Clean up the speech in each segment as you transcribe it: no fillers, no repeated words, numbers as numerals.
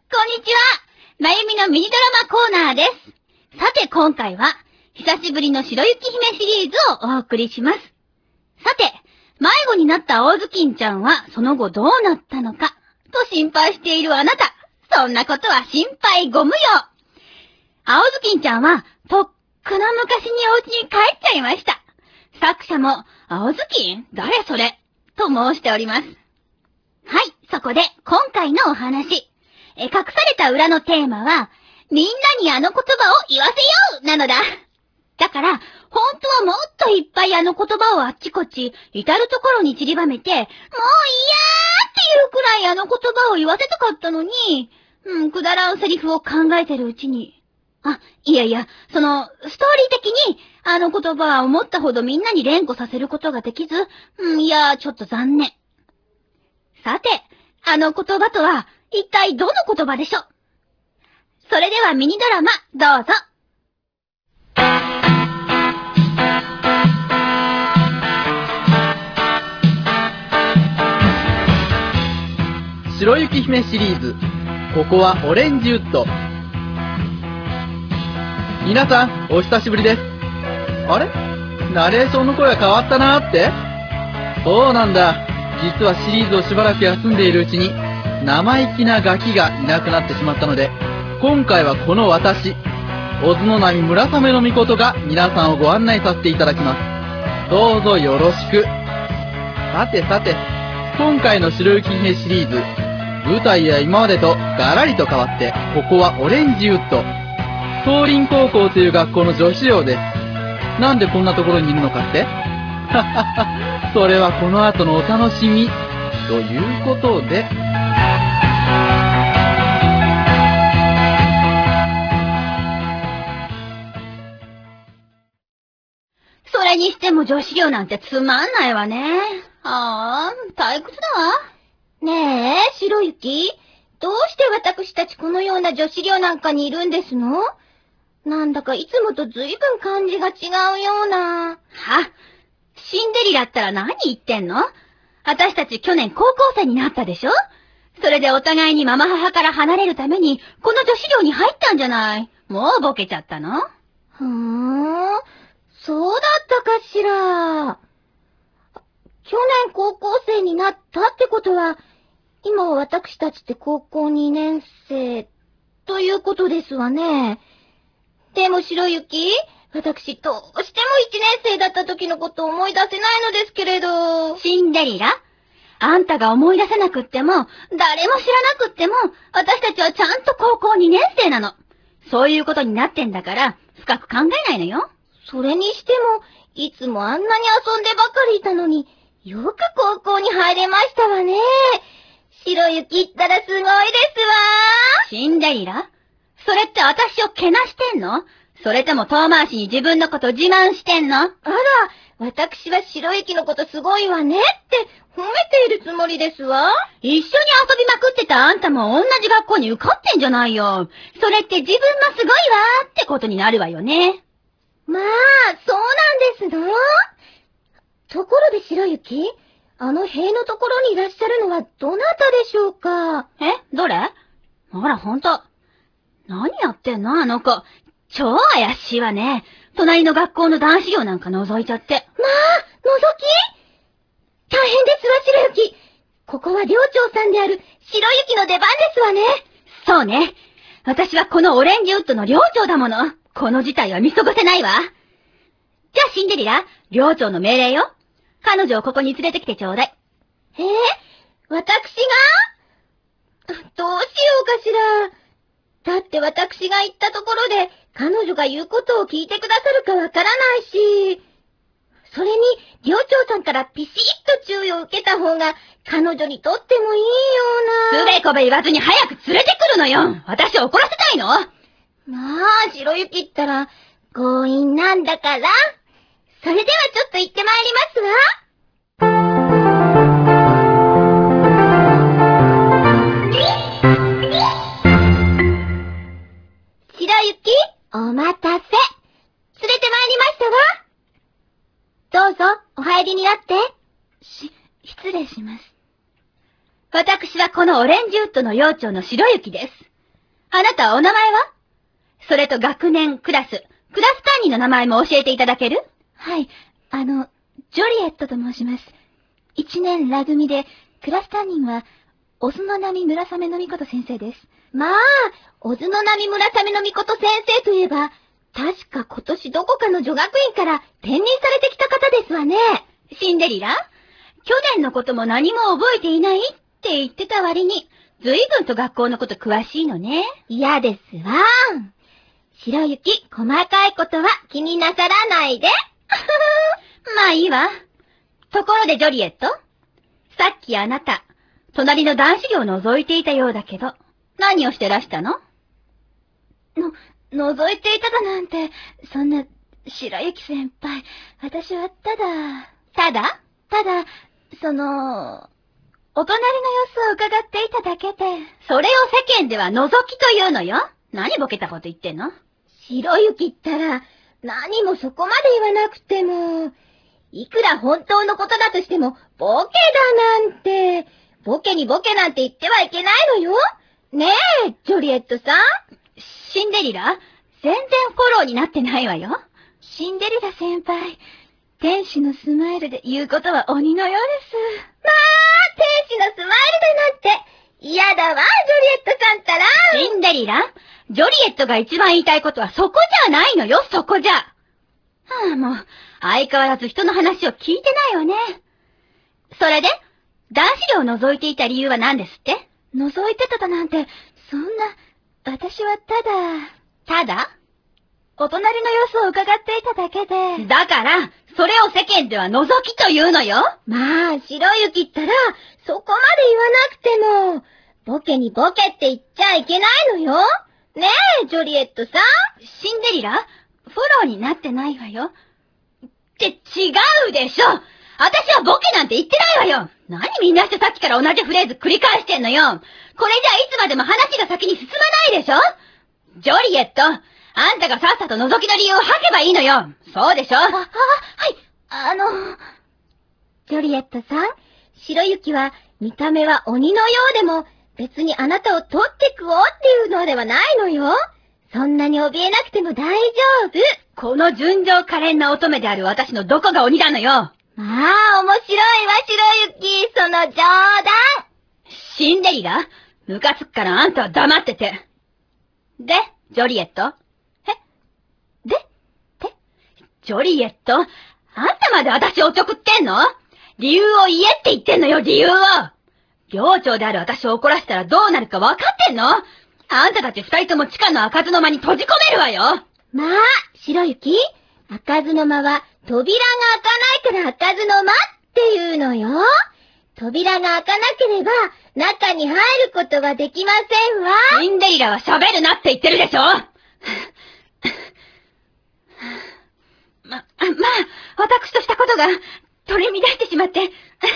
んにちは。まゆみのミニドラマコーナーです。さて今回は、久しぶりの白雪姫シリーズをお送りします。さて、迷子になった青ずきんちゃんはその後どうなったのか、と心配しているあなた。そんなことは心配ご無用。青ずきんちゃんは、とっくの昔にお家に帰っちゃいました。作者も、青ずきん？誰それ？と申しております。はい、そこで今回のお話。隠された裏のテーマは、みんなにあの言葉を言わせようなのだ。だから、本当はもっといっぱいあの言葉をあっちこっち、至るところに散りばめて、もういやーっていうくらいあの言葉を言わせたかったのに、くだらんセリフを考えてるうちに。ストーリー的に、あの言葉は思ったほどみんなに連呼させることができず、ちょっと残念。さて、あの言葉とは、一体どの言葉でしょう？それではミニドラマ、どうぞ。 白雪姫シリーズ、ここはオレンジウッド。皆さん、お久しぶりです。あれ？ナレーションの声が変わったなーって？そうなんだ。実はシリーズをしばらく休んでいるうちに、生意気なガキがいなくなってしまったので、今回はこの私、小津の波村雨の御事が皆さんをご案内させていただきます。どうぞよろしく。さてさて、今回の白雪姫シリーズ、舞台は今までとガラリと変わって、ここはオレンジウッド。東林高校という学校の女子寮です。なんでこんなところにいるのかって？ははは、それはこの後のお楽しみ。ということで、 それにしても女子寮なんてつまんないわね。退屈だわ。ねえ、白雪。どうして私たちこのような女子寮なんかにいるんですの？なんだかいつもとずいぶん感じが違うような。シンデレラったら何言ってんの？私たち去年高校生になったでしょ？それでお互いにママ母から離れるために、この女子寮に入ったんじゃない。もうボケちゃったの？そうだったかしら。去年高校生になったってことは、今は私たちって高校2年生、ということですわね。でも白雪、私どうしても1年生だった時のことを思い出せないのですけれど。シンデレラ？あんたが思い出せなくっても、誰も知らなくっても、私たちはちゃんと高校2年生なの。そういうことになってんだから、深く考えないのよ。それにしても、いつもあんなに遊んでばかりいたのに、よく高校に入れましたわね。白雪ったらすごいですわ。シンデレラ？それって私をけなしてんの？それとも遠回しに自分のこと自慢してんの？私は白雪のことすごいわねって褒めているつもりですわ。一緒に遊びまくってたあんたも同じ学校に受かってんじゃないよ。それって自分もすごいわーってことになるわよね。まあ、そうなんですの。ところで白雪、あの塀のところにいらっしゃるのはどなたでしょうか？どれ？ほんと。何やってんのあの子。超怪しいわね。隣の学校の男子寮なんか覗いちゃって。覗き？大変ですわ、白雪。ここは寮長さんである白雪の出番ですわね。そうね。私はこのオレンジウッドの寮長だもの。この事態は見過ごせないわ。じゃあシンデレラ、寮長の命令よ。彼女をここに連れてきてちょうだい。私が？どうしようかしら。だって私が言ったところで、彼女が言うことを聞いてくださるかわからないし、それに、寮長さんからピシッと注意を受けた方が、彼女にとってもいいような。つべこべ言わずに早く連れてくるのよ。私を怒らせたいの？まあ、白雪ったら、強引なんだから。それではちょっと行ってまいりますわ。白雪、お待たせ。連れてまいりましたわ。どうぞ、お入りになって。失礼します。私はこのオレンジウッドの寮長の白雪です。 あなたはお名前は？それと学年、クラス担任の名前も教えていただける？ はい、ジョリエットと申します。一年ラ組で、クラス担任は、小津の波村雨のみこと先生です。まあ、小津の波村雨のみこと先生といえば、確か今年どこかの女学院から転任されてきた方ですわね。 シンデリラ？去年のことも何も覚えていないって言ってた割に、随分と学校のこと詳しいのね。 嫌ですわ。白雪、細かいことは気になさらないで。 まあいいわ。ところでジョリエット、さっきあなた、隣の男子寮を覗いていたようだけど、何をしてらしたの？ 覗いていただなんて、そんな、白雪先輩、私はただ、お隣の様子を伺っていただけで。 それを世間では覗きというのよ。何ボケたこと言ってんの？ 白雪ったら、何もそこまで言わなくても、いくら本当のことだとしても、ボケだなんて、ボケにボケなんて言ってはいけないのよ。ねえ、ジョリエットさん。 シンデリラ、全然フォローになってないわよ。 シンデリラ先輩、天使のスマイルで言うことは鬼のようです。まあ、天使のスマイルだなんて、嫌だわ、ジョリエットさんったら。 シンデリラ、ジョリエットが一番言いたいことはそこじゃないのよ、そこじゃ。はあ、もう、相変わらず人の話を聞いてないわね。それで、男子寮を覗いていた理由は何ですって？ 覗いてただなんて、そんな、私はただお隣の様子を伺っていただけで。 だから、それを世間では覗きというのよ。 まあ、白雪ったら、そこまで言わなくても、ボケにボケって言っちゃいけないのよ。ねえ、ジョリエットさん。 シンデリラ、フォローになってないわよ。って違うでしょ。私はボケなんて言ってないわよ。何みんなしてさっきから同じフレーズ繰り返してんのよ。これじゃいつまでも話が先に進まないでしょ。ジョリエット、あんたがさっさと覗きの理由を吐けばいいのよ。そうでしょ。 はい。ジョリエットさん、白雪は見た目は鬼のようでも、別にあなたを取って食おうっていうのではないのよ。そんなに怯えなくても大丈夫。 この純情可憐な乙女である私のどこが鬼なのよ。 まあ、面白いわ、白雪。その冗談。 シンデリラ、ムカつくからあんたは黙ってて。で、ジョリエット？ジョリエット、あんたまで私をおちょくってんの？理由を言えって言ってんのよ、理由を。寮長である私を怒らせたらどうなるか分かってんの？あんたたち二人とも地下の開かずの間に閉じ込めるわよ。 まあ、白雪、開かずの間は扉が開かないから開かずの間っていうのよ。扉が開かなければ中に入ることはできませんわ。 シンデリラは喋るなって言ってるでしょ。まあ、私としたことが取り乱してしまって。さ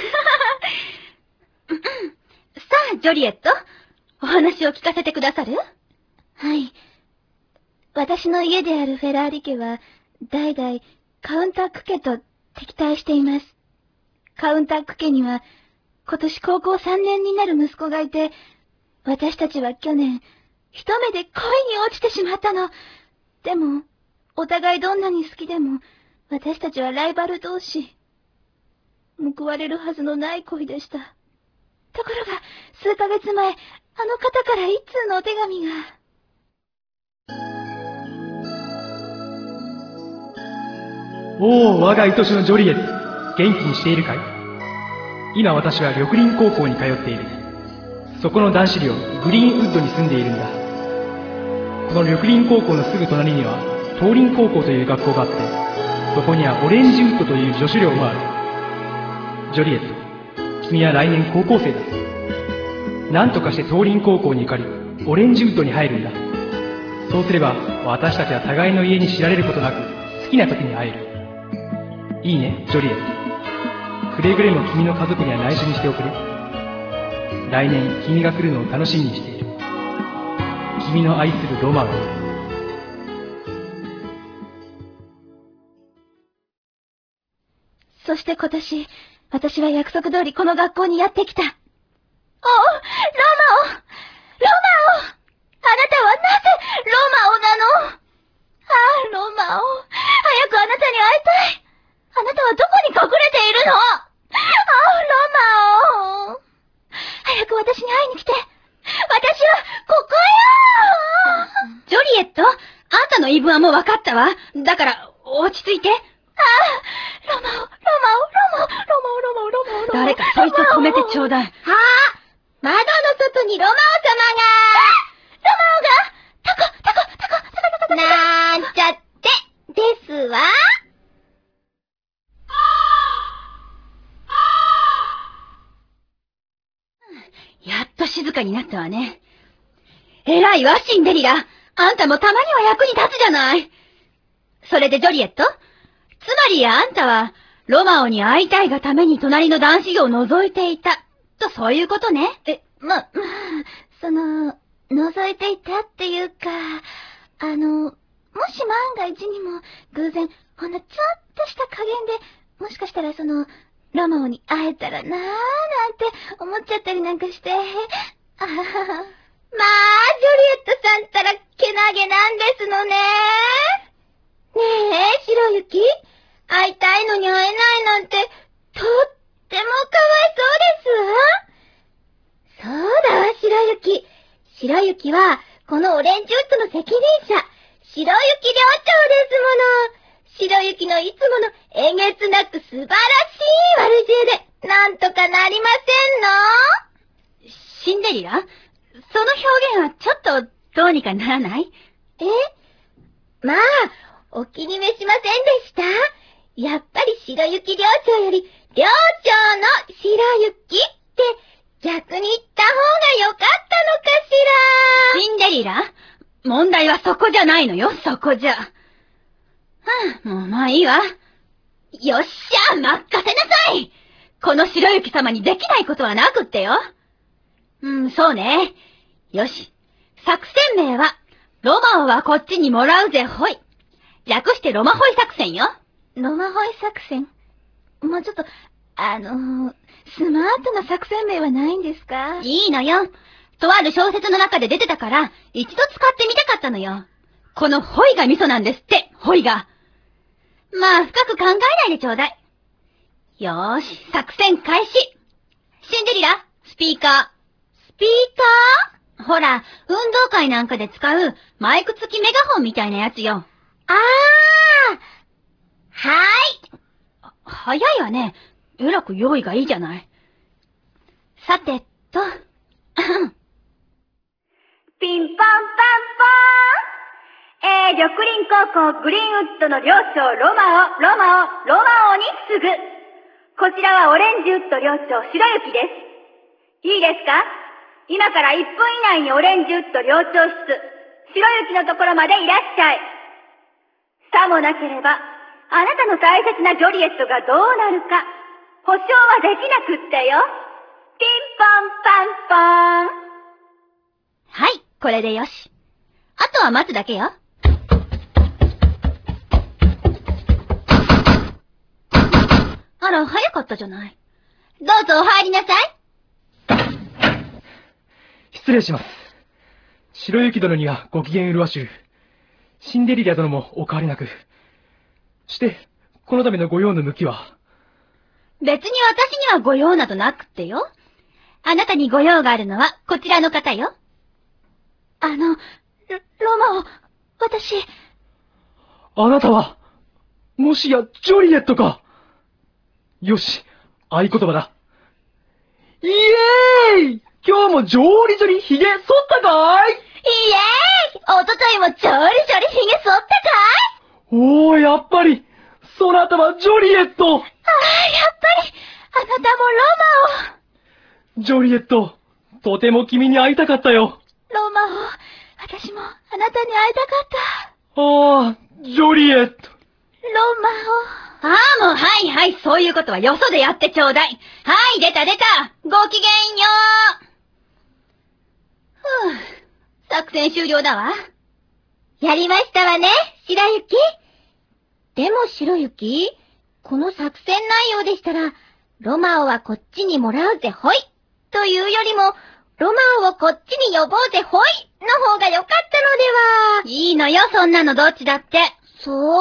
あ、ジョリエット、お話を聞かせてくださる？ はい。私の家であるフェラーリ家は、代々カウンタック家と敵対しています。カウンタック家には、今年高校3年になる息子がいて、私たちは去年、一目で恋に落ちてしまったの。でも、お互いどんなに好きでも、私たちはライバル同士。報われるはずのない恋でした。ところが、数ヶ月前、あの方から一通のお手紙が。 おお、我が愛しのジョリエット、元気にしているかい？今私は緑林高校に通っている。そこの男子寮、グリーンウッドに住んでいるんだ。この緑林高校のすぐ隣には、東林高校という学校があって、そこにはオレンジウッドという女子寮もある。ジョリエット、君は来年高校生だ。なんとかして東林高校に受かり、オレンジウッドに入るんだ。そうすれば、私たちは互いの家に知られることなく、好きな時に会える。いいね、ジョリエット。くれぐれも君の家族には内緒にしておくれ。来年君が来るのを楽しみにしている。君の愛するロマンを。 そして今年、私は約束通りこの学校にやってきた。おう、ロマオ！あなたの言い分はもう分かったわ。だから、落ち着いて。 ロマオ。 誰かそいつを止めてちょうだい。 窓の外にロマオ様が。なんちゃって、ですわ。 やっと静かになったわね。偉いわ、シンデリラ。あんたもたまには役に立つじゃない。それでジョリエット？つまりあんたは、ロマオに会いたいがために隣の男子寮を覗いていた。とそういうことね。 覗いていたっていうか、もし万が一にも偶然、ほんのちょっとした加減で、もしかしたらロマオに会えたらなーなんて思っちゃったりなんかして。まあ、ジョリエットさんったらけなげなんですのね。ねえ、白雪。会いたいのに会えないなんて、とってもかわいそうですわ。そうだわ、白雪。白雪は、このオレンジウッドの責任者、白雪寮長ですもの。白雪のいつものえげつなく素晴らしい悪知恵で、なんとかなりませんの？ シンデリラ？その表現はちょっとどうにかならない？ まあ、お気に召しませんでした？やっぱり白雪寮長より、寮長の白雪って逆に言った方がよかったのかしら。 シンデリラ？問題はそこじゃないのよ、そこじゃ。もうまあいいわ。よっしゃ、任せなさい！この白雪様にできないことはなくってよ。そうね。よし。作戦名は、ロマオはこっちにもらうぜほい。略してロマホイ作戦よ。 ロマホイ作戦？もうちょっと、スマートな作戦名はないんですか？ いいのよ。とある小説の中で出てたから、一度使ってみたかったのよ。このホイがミソなんですって、ホイが。まあ、深く考えないでちょうだい。よーし、作戦開始。シンデリラ、スピーカー。 スピーカー？ ほら、運動会なんかで使うマイク付きメガホンみたいなやつよ。 はい。 早いわね。えらく用意がいいじゃない。さてと。ピンポンパンポーン。緑林高校グリーンウッドの寮長ロマオに次ぐ。こちらはオレンジウッド寮長白雪です。いいですか？今から1分以内にオレンジウッド寮長室、白雪のところまでいらっしゃい。さもなければ、あなたの大切なジョリエットがどうなるか、保証はできなくってよ。ピンポンパンポーン。はい、これでよし。あとは待つだけよ。あら、早かったじゃない。どうぞお入りなさい。 失礼します。白雪殿にはご機嫌麗しゅう。シンデリラ殿もお変わりなく。して、このためのご用の向きは？ 別に私にはご用などなくってよ。あなたにご用があるのはこちらの方よ。 ロマオ、私。 あなたは、もしやジョリエットか。よし、合言葉だ。イエーイ！今日もジョリジョリ髭剃ったかい？ イエーイ！おとといもジョリジョリ髭剃ったかい？ おー、やっぱり、そなたはジョリエット！ やっぱり、あなたもロマオ！ジョリエット、とても君に会いたかったよ。 ロマオ、私もあなたに会いたかった。 ああ、ジョリエット。 ロマオ。もうはい、そういうことはよそでやってちょうだい。はい、出た。ごきげんよう。作戦終了だわ。 やりましたわね、白雪。でも白雪、この作戦内容でしたら、ロマオはこっちにもらうぜほい、というよりも、ロマオをこっちに呼ぼうぜほい、の方が良かったのでは。 いいのよ、そんなのどっちだって。 そう？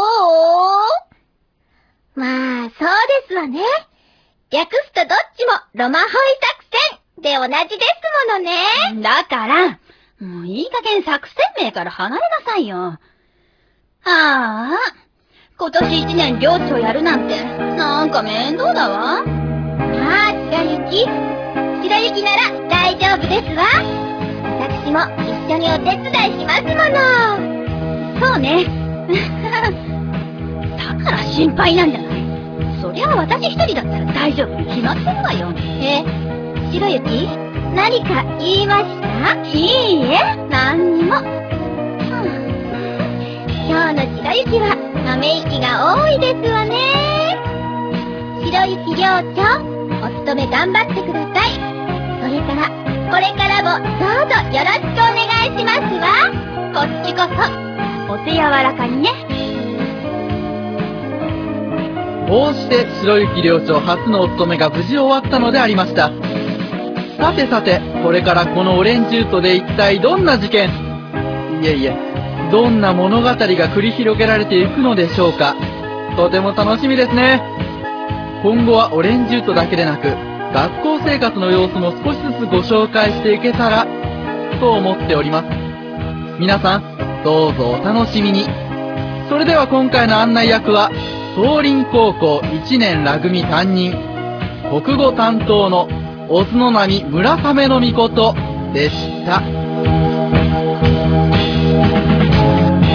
まあ、そうですわね。略すとどっちもロマホイ作戦で同じですものね。 だから、もういい加減作戦名から離れなさいよ。 ああ、今年一年寮長やるなんて、なんか面倒だわ。 まあ、白雪。白雪なら大丈夫ですわ。私も一緒にお手伝いしますもの。 そうね。だから心配なんじゃない。そりゃ私一人だったら大丈夫に決まってるわよ。 白雪、何か言いました？ いいえ、何にも。 今日の白雪はため息が多いですわね。白雪寮長、お勤め頑張ってください。それから、これからもどうぞよろしくお願いしますわ。 こっちこそ、お手柔らかにね。 こうして白雪寮長初のお勤めが無事終わったのでありました。さてさて、これからこのオレンジウッドで一体どんな事件、どんな物語が繰り広げられていくのでしょうか。とても楽しみですね。今後はオレンジウッドだけでなく、学校生活の様子も少しずつご紹介していけたら、と思っております。皆さん、どうぞお楽しみに。それでは今回の案内役は、東林高校1年ラ組担任、国語担当の小津の波村雨の御事でした。